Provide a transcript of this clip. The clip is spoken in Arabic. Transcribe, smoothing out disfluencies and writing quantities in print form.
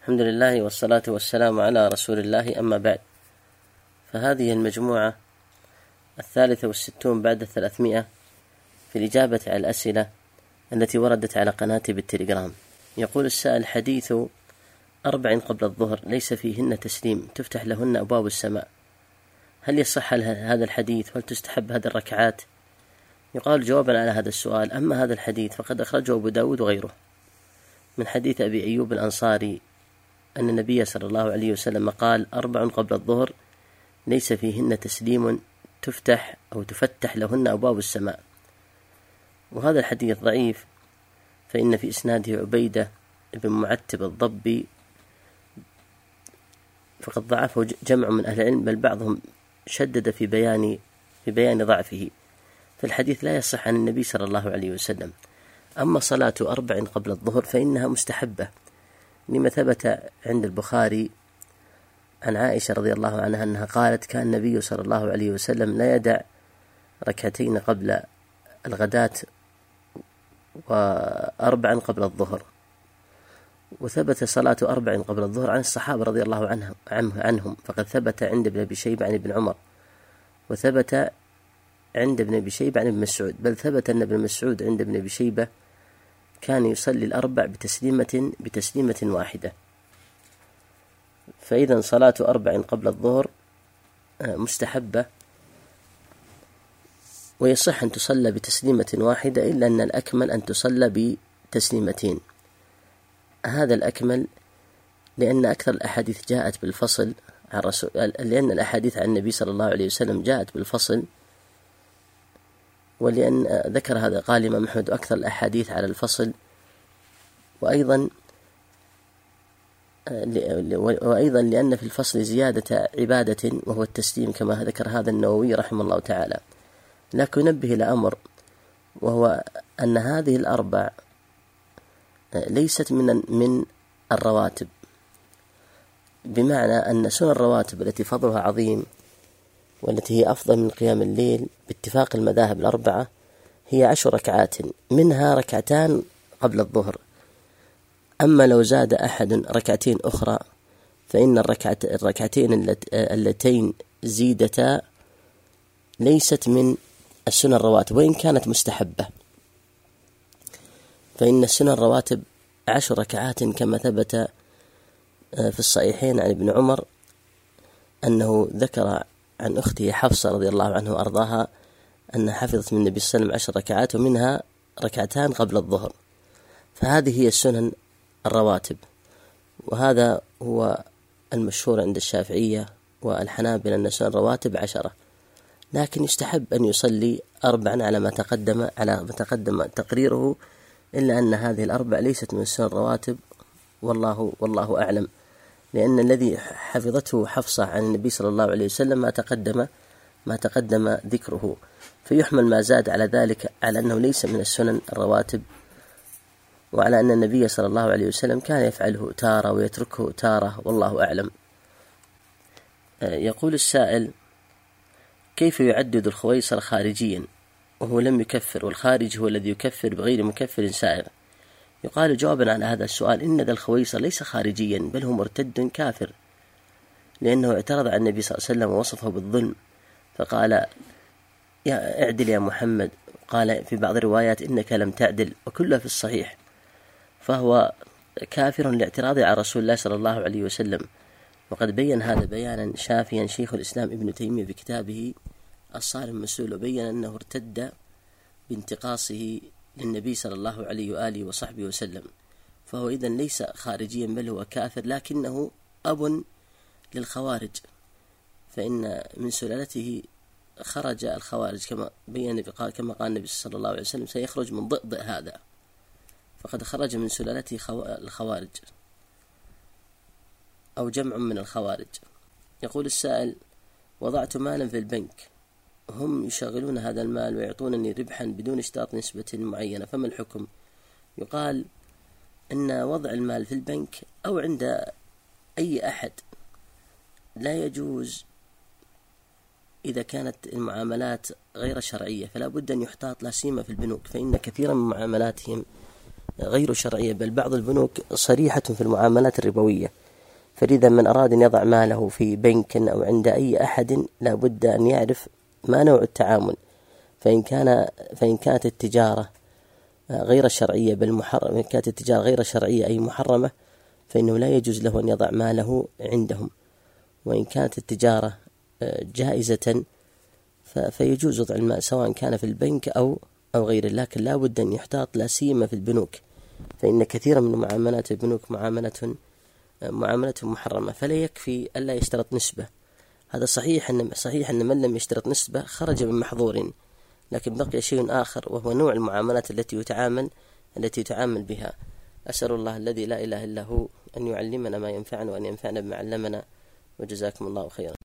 الحمد لله والصلاة والسلام على رسول الله، أما بعد، فهذه المجموعة 63 بعد 300 في الإجابة على الأسئلة التي وردت على قناتي بالتليجرام. يقول السائل: حديث 4 قبل الظهر ليس فيهن تسليم تفتح لهن أبواب السماء، هل يصح هذا الحديث؟ هل تستحب هذه الركعات؟ يقال جوابا على هذا السؤال: أما هذا الحديث فقد أخرجه أبو داود وغيره من حديث أبي أيوب الأنصاري أن النبي صلى الله عليه وسلم قال: 4 قبل الظهر ليس فيهن تسليم تفتح أو تفتح لهن أبواب السماء. وهذا الحديث ضعيف، فإن في إسناده عبيدة بن معتب الضبي، فقد ضعفه جمع من أهل العلم، بل بعضهم شدد في بيان ضعفه، فالحديث لا يصح عن النبي صلى الله عليه وسلم. أما صلاة 4 قبل الظهر فإنها مستحبة، لما ثبت عند البخاري عن عائشة رضي الله عنها أنها قالت: كان النبي صلى الله عليه وسلم لا يدع ركعتين قبل الغداة و4 قبل الظهر. وثبت صلاة 4 قبل الظهر عن الصحابة رضي الله عنهم، فقد ثبت عند ابن أبي شيبة عن ابن عمر، وثبت عند ابن أبي شيبة عن ابن مسعود، بل ثبت أن ابن مسعود عند ابن أبي شيبة كان يصلي 4 بتسليمة واحدة. فإذا صلاة 4 قبل الظهر مستحبة، ويصح أن تصلى بتسليمة واحدة، إلا أن الأكمل أن تصلى بتسليمتين. هذا الأكمل لأن أكثر الأحاديث جاءت بالفصل عن الرسول، لأن الأحاديث عن النبي صلى الله عليه وسلم جاءت بالفصل، ولأن ذكر هذا قال الإمام أحمد: أكثر الأحاديث على الفصل. وأيضا لأن في الفصل زيادة عبادة وهو التسليم، كما ذكر هذا النووي رحمه الله تعالى. لكن ينبه إلى أمر، وهو أن هذه 4 ليست من الرواتب، بمعنى أن سنن الرواتب التي فضلها عظيم والتي هي أفضل من قيام الليل باتفاق المذاهب 4 هي 10 ركعات، منها 2 قبل الظهر. أما لو زاد أحد 2 أخرى فإن الركعتين اللتين زيدتا ليست من السنن الرواتب، وإن كانت مستحبة، فإن السنن الرواتب 10 ركعات، كما ثبت في الصحيحين عن ابن عمر أنه ذكر عن أخته حفصة رضي الله عنها وأرضاها أنها حفظت من النبي صلى الله عليه وسلم 10 ركعات، ومنها 2 قبل الظهر. فهذه هي السنن الرواتب، وهذا هو المشهور عند الشافعية والحنابلة أن سنن الرواتب 10، لكن يستحب أن يصلي 4 على ما تقدم تقريره، إلا أن هذه 4 ليست من السنن الرواتب، والله أعلم، لأن الذي حفظته حفصة عن النبي صلى الله عليه وسلم ما تقدم ذكره، فيحمل ما زاد على ذلك على أنه ليس من السنن الرواتب، وعلى أن النبي صلى الله عليه وسلم كان يفعله تارة ويتركه تارة، والله أعلم. يقول السائل: كيف يعدد الخويصر خارجيا وهو لم يكفر، والخارج هو الذي يكفر بغير مكفر سائر؟ يقال جوابا على هذا السؤال: إن ذا الخويصر ليس خارجيا، بل هو مرتد كافر، لأنه اعترض على النبي صلى الله عليه وسلم ووصفه بالظلم، فقال: اعدل يا محمد، قال في بعض الروايات: إنك لم تعدل، وكلها في الصحيح، فهو كافر لاعتراضه على رسول الله صلى الله عليه وسلم. وقد بين هذا بيانا شافيا شيخ الإسلام ابن تيمية بكتابه الصارم المسلول، وبين أنه ارتد بانتقاصه للنبي صلى الله عليه وآله وصحبه وسلم، فهو إذن ليس خارجيا، بل هو كافر، لكنه أب للخوارج، فإن من سلالته خرج الخوارج، كما قال النبي صلى الله عليه وسلم: سيخرج من ضئضئ هذا، فقد خرج من سلالته الخوارج أو جمع من الخوارج. يقول السائل: وضعت مالا في البنك، هم يشغلون هذا المال ويعطونني ربحا بدون اشتراط نسبة معينة، فما الحكم؟ يقال أن وضع المال في البنك أو عند أي أحد لا يجوز إذا كانت المعاملات غير شرعية، فلا بد أن يحتاط، لا سيما في البنوك، فإن كثيرا من معاملاتهم غير شرعية، بل بعض البنوك صريحة في المعاملات الربوية. فلذا من أراد أن يضع ماله في بنك أو عند أي أحد لا بد أن يعرف ما نوع التعامل. فإن كانت التجارة غير شرعية بل محرمة، كانت التجارة غير شرعية أي محرمة، فإنه لا يجوز له أن يضع ماله عندهم. وإن كانت التجارة جائزة فيجوز وضع المال سواء كان في البنك أو غيره، لكن لا بد أن يحتاط لا سيما في البنوك، فإن كثيرا من معاملات البنوك معاملة محرمة. فلا يكفي ألا يشترط نسبة. هذا صحيح أن من لم يشترط نسبة خرج من محظور، لكن بقي شيء آخر وهو نوع المعاملات التي يتعامل بها. أسأل الله الذي لا إله إلا هو أن يعلمنا ما ينفعنا وأن ينفعنا بما علمنا، وجزاكم الله خيرا.